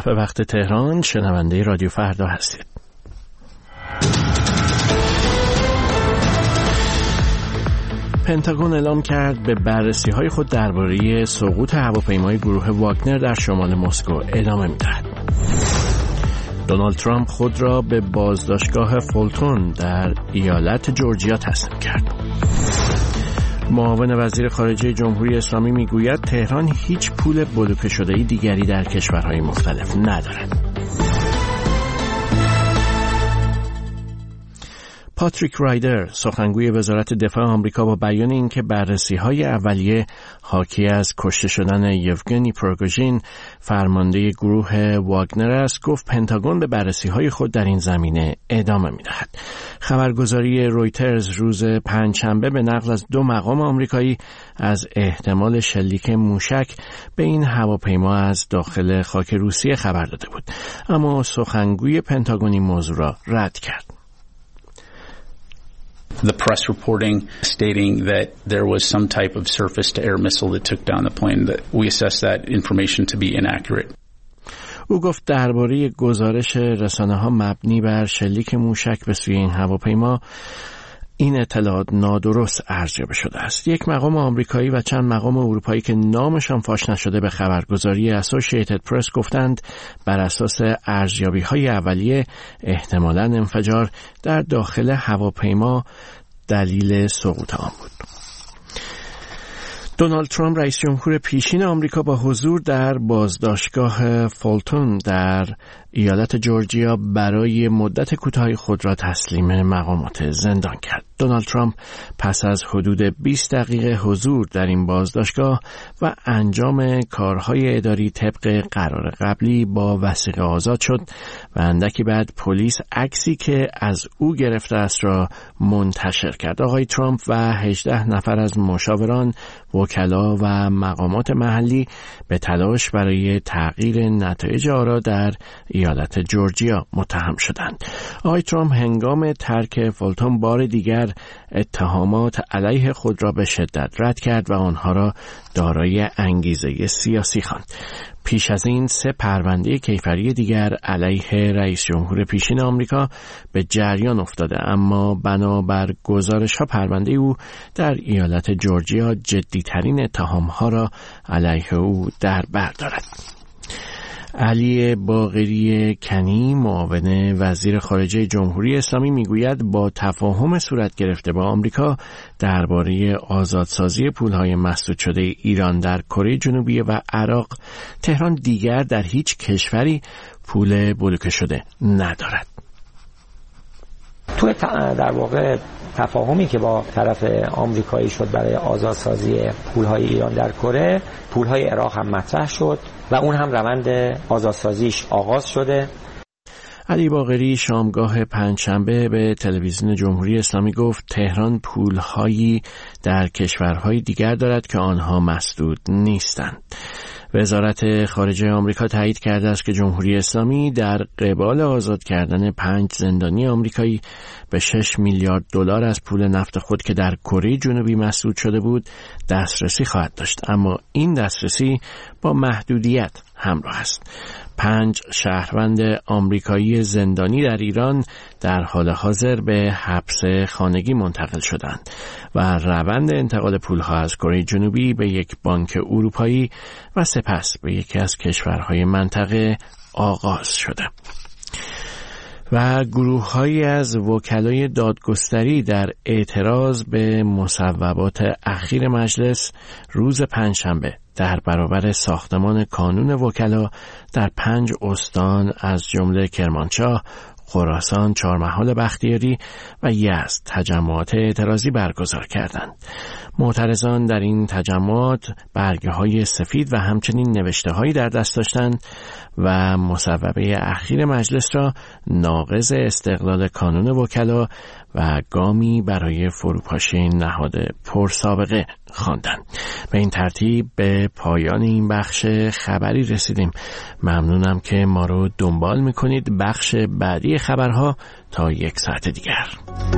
به وقت تهران، شنونده رادیو فردا هستید. پنتاگون اعلام کرد به بررسی‌های خود درباره سقوط هواپیمای گروه واگنر در شمال مسکو ادامه می‌دهد. دونالد ترامپ خود را به بازداشتگاه فولتون در ایالت جورجیا تسلیم کرد. معاون وزیر خارجه جمهوری اسلامی میگوید تهران هیچ پول بلوکه شده‌ای دیگری در کشورهای مختلف ندارد. پاتریک رایدر، سخنگوی وزارت دفاع آمریکا، با بیان اینکه بررسی‌های اولیه حاکی از کشته شدن یوگنی پروگوژین، فرمانده گروه واگنر است، گفت پنتاگون به بررسی‌های خود در این زمینه ادامه می‌دهد. خبرگزاری رویترز روز پنجشنبه به نقل از 2 مقام آمریکایی از احتمال شلیک موشک به این هواپیما از داخل خاک روسیه خبر داده بود، اما سخنگوی پنتاگون این موضوع را رد کرد. The press reporting stating that there was some type of surface-to-air missile that took down the plane, that we assess that information to be inaccurate. او گفت درباره گزارش رسانه‌ها مبنی بر شلیک موشک به سوی این هواپیما، این اطلاعات نادرست ارزیابی شده است. یک مقام آمریکایی و چند مقام اروپایی که نامشان فاش نشده به خبرگزاری اسوسییتد پرس گفتند بر اساس ارزیابی‌های اولیه احتمالاً انفجار در داخل هواپیما دلیل سقوط آن بود. دونالد ترامپ رئیس جمهور پیشین آمریکا با حضور در بازداشتگاه فولتون در ایالت جورجیا برای مدت کوتاهی خود را تسلیم مقامات زندان کرد. دونالد ترامپ پس از حدود 20 دقیقه حضور در این بازداشتگاه و انجام کارهای اداری طبق قرار قبلی با وثیقه آزاد شد و اندکی بعد پلیس عکسی که از او گرفته است را منتشر کرد. آقای ترامپ و 18 نفر از مشاوران، وکلا و مقامات محلی به تلاش برای تغییر نتایج آرا در ایالت جورجیا متهم شدند. آقای ترامپ هنگام ترک فولتون بار دیگر اتهامات علیه خود را به شدت رد کرد و آنها را دارای انگیزه سیاسی خواند. پیش از این 3 پرونده کیفری دیگر علیه رئیس جمهور پیشین آمریکا به جریان افتاده، اما بنابر گزارش‌ها پرونده او در ایالت جورجیا جدی‌ترین اتهام‌ها را علیه او در بر دارد. علی باقری کنی، معاون وزیر خارجه جمهوری اسلامی، میگوید با تفاهم صورت گرفته با آمریکا درباره آزادسازی پولهای مسدود شده ایران در کره جنوبی و عراق، تهران دیگر در هیچ کشوری پول بلوکه شده ندارد. توی در واقع تفاهمی که با طرف آمریکایی شد برای آزادسازی پولهای ایران در کره، پولهای عراق هم مطرح شد و اون هم روند آزادسازیش آغاز شده. علی باقری شامگاه پنجشنبه به تلویزیون جمهوری اسلامی گفت تهران پولهایی در کشورهای دیگر دارد که آنها مسدود نیستند. وزارت خارجه آمریکا تایید کرده است که جمهوری اسلامی در قبال آزاد کردن 5 زندانی آمریکایی به 6 میلیارد دلار از پول نفت خود که در کره جنوبی مسدود شده بود دسترسی خواهد داشت، اما این دسترسی با محدودیت همراه است. 5 شهروند آمریکایی زندانی در ایران در حال حاضر به حبس خانگی منتقل شدند و روند انتقال پولها از کره جنوبی به یک بانک اروپایی و سپس به یکی از کشورهای منطقه آغاز شده. و گروه‌هایی از وکلای دادگستری در اعتراض به مصوبات اخیر مجلس روز پنجشنبه در برابر ساختمان کانون وکلا در 5 استان از جمله کرمانشاه، خراسان، چهارمحال بختیاری و یزد تجمعات اعتراضی برگزار کردند. معترضان در این تجمعات برگه‌های سفید و همچنین نوشته‌هایی در دست داشتند و مصوبه اخیر مجلس را ناقض استقلال کانون وکلا و گامی برای فروپاشی نهاد پرسابقه خواندند. به این ترتیب به پایان این بخش خبری رسیدیم. ممنونم که ما رو دنبال میکنید. بخش بعدی خبرها تا 1 ساعت دیگر.